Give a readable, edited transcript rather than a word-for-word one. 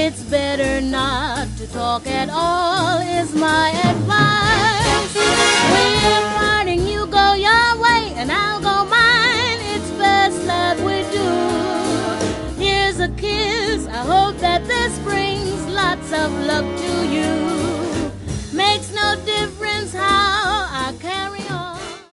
It's better not to talk at all, is my advice. When you're parting, you go your way and I'll go mine. It's best that we do. Here's a kiss. I hope that this brings lots of luck to